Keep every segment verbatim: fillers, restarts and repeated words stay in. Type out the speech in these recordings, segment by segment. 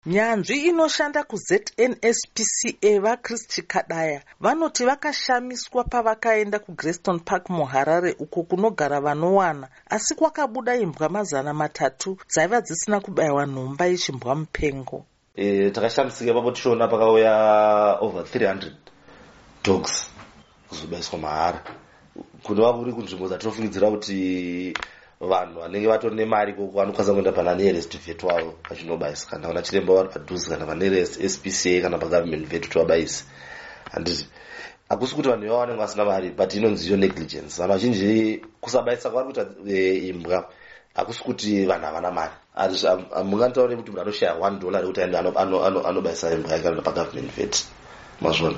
Nyanzvi inoshanda ku-Z N S P C A vaChris Kadaya vanoti vakashamiswa pavakaenda kuGreyston Park muHarare uko kunogara vanowana, asi kwakabuda imbwa mazana matatu dzaiva dzisina kubayiwa nhomba yechimbwa mupengo. E, takashamisika papo tichiona pakauya over three hundred dogs kuzobayiswa mahara. Kunova kuri kunzvimbo dzatinofungidzira kuti vanhu vanenge vatori nemari koko vanokwanisa kuenda pana nearest vet wavo vachinobayisa, kana vana chiremba vari padhuze, kana pa nearest S P C A kana pa government vet kuti vabayise. Handiti hakusi kuti vanhu ivavo vanenge vasina mari, but inonzi iyo negligence. Vanhu vazhinji kusabayisa kwavari kuita imbwa hakusi kuti vanhu havana mari. Munganitaure kuti munhu anoshaya one dollar yekuti aende anobayisa imbwa yake kana pa government vet. Mazvona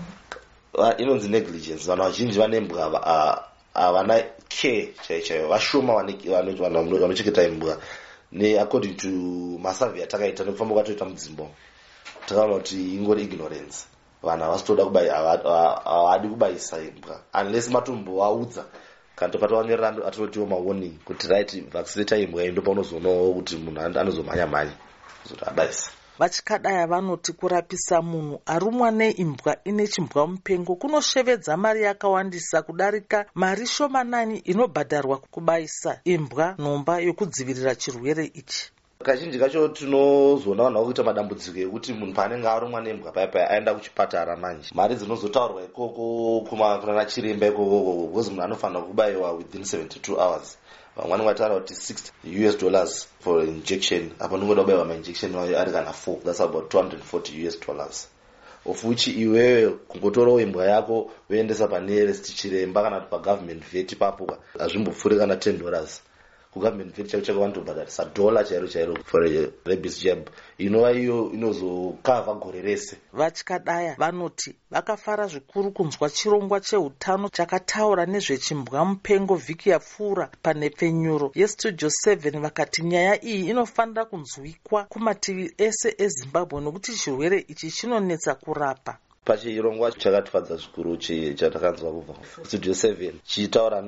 inonzi negligence. Vanhu vazhinji vane imbwa havana care chaiyo chaiyo, vashoma vanochengeta imbwa. Ne according to masurvey atakaita nekufamba kwatoita mudzimbo, takaona kuti ingori ignorance. Vanhu havasitoda havadi kubayisa imbwa unless matombovaudza kana topatavanyorera atinotiwo mawarning kuti right vaccinate imbwa iyi ndopaunozonawo kuti munhu anozomhanya mhanya kuzoti abayisa. VaChikadaya vanoti kurapisa munhu arumwa neimbwa ine chimbwa mupengo kunoshevedza mari yakawandisa kudarika mari shomanani inobhadharwa kubayisa imbwa nhomba yokudzivirira chirwere ichi. Kazhinji kacho tinozoona vanhu vakuita madambudziko ekuti munhu paanenge arumwa nembwa paya paya aenda kuchipatara manje mari dzinozotaurwa ikoko kunana chiremba ikoko, because munhu anofanira kubayiwa within seventy-two hours. Vamwe vanenge vataura kuti sixty U S dollars for injection. Apa ndingoda kubayiwa ma-injection ari kana four, that's about two hundred forty U S dollars. Of which iwewe kungotorawo imbwa yako woendesa pa nearest chiremba kana pa government vet papo hazvimbopfuuri kana ten dollars. Government vet chako chako vanotobhadharisa dollar chairo chairo for a rabies jab inova iyo inozokavha gore rese. VaChikadaya vanoti vakafara zvikuru kunzwa chirongwa cheutano chakataura nezvechimbwa mupengo vhiki yapfuura panhepfenyuro yestudio seven, vakati nyaya iyi inofanira kunzwikwa kumativi ese eZimbabwe nekuti chirwere ichi chinonetsa kurapa. Pachirongwa chakatifadza zvikuru chatakanzwa kubva studio seven chitaura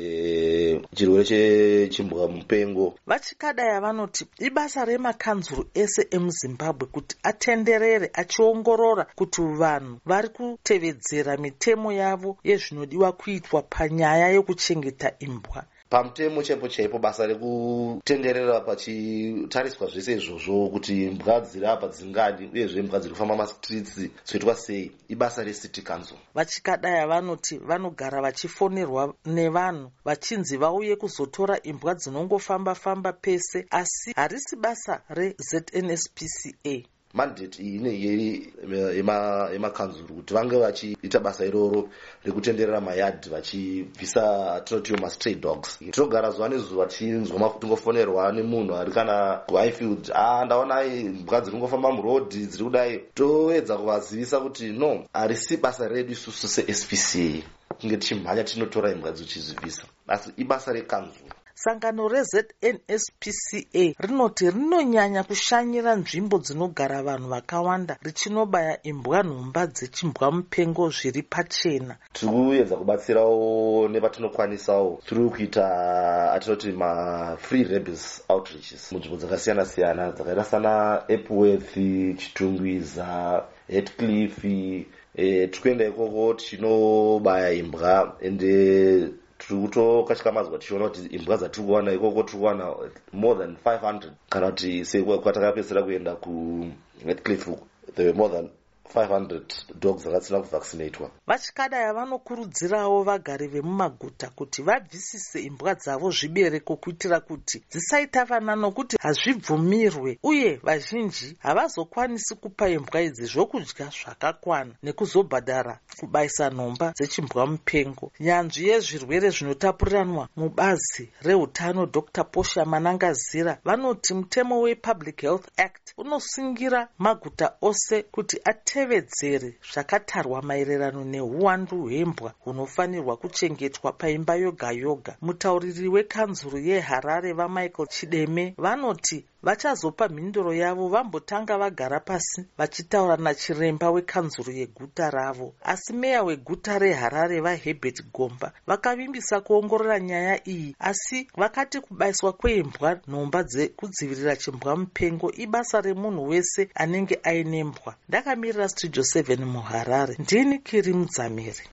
nezve chirwere chechimbwa mupengo. VaChikadaya vanoti ibasa remakanzuru ese emuZimbabwe kuti atenderere achiongorora kuti vanhu vari kutevedzera mitemo yavo yezvinodiwa kuitwa panyaya yokuchengeta imbwa. Pamutemo chaipo chaipo basa rekutenderera pachitariswa zvese izvozvo kuti imbwa dziri apa dzingadi uyezve imbwa dziri kufamba mastreets zvoitwa sei ibasa recity council. VaChikadaya vanoti vanogara vachifonerwa nevanhu vachinzi vauye kuzotora imbwa dzinongofamba famba pese, asi harisi basa reZ N S P C A. Mandate iyi yemakanzuru kuti vange vachiita basa iroro rekutenderera mayadhi vachibvisa tinotiwo mastray dogs. Tinogara zuva nezuva tichinzwa tingofonerwa nemunhu ari kana kuHighfield, ah ndaona imbwa dziri kungofamba murodhi dziri kudai. Toedza kuvazivisa kuti no, harisi basa redu isusu se-S P C A kunge tichimhanya tinotora imbwa dzichizivisa, asi ibasa rekanzuru. Sangano reZ N S P C A rinoti rinonyanya kushanyira nzvimbo dzinogara vanhu vakawanda richinobaya imbwa nhomba dzechimbwa mupengo zviri pachena. Tiri kuedza kubatsirawo nepatinokwanisawo. Tiri kuita atinoti ma-free rabies outreaches munzvimbo dzakasiyana siyana dzakaita sana Epworth, Chitungwiza, Heathcliff. E, tikuenda ikoko tichinobaya imbwa ende tiri kutokatyamadza tichiona kuti imbwa dzatiri kuwana ikoko tiri kuwana more than five hundred, kana kuti sekwatakapedzera kuenda kuHeathcliff there were more than five hundred dogs dzakatsina kuvaccinatwa. VaChikadaya vanokurudzirawo vagari vemumaguta kuti vabvisise imbwa dzavo zvibereko kuitira kuti dzisaita vana nokuti hazvibvumirwe uye vazhinji havazokwanisi kupa imbwa idzi zvokudya zvakakwana nekuzobhadhara kubayisa nhomba dzechimbwa mupengo. Nyanzvi yezvirwere zvinotapuriranwa mubazi reutano Doctor Posha Manangazira vanoti mutemo wePublic Health Act unosungira maguta ose kuti atevedzere zvakatarwa maererano neuwandu hwembwa hunofanirwa kuchengetwa paimba yoga yoga. Mutauriri wekanzuru yeHarare vaMichael Chideme vanoti vachazopa mhinduro yavo vambotanga vagara pasi vachitaura nachiremba wekanzuro yeguta ravo. Asi meya weguta reHarare vaHerbert Gomba vakavimbisa kuongorora nyaya iyi, asi vakati kubayiswa kweimbwa nhomba dzekudzivirira chimbwa mupengo ibasa remunhu wese anenge aine mbwa. Ndakamirira Studio seven muHarare, ndini Kiri Mudzamiri.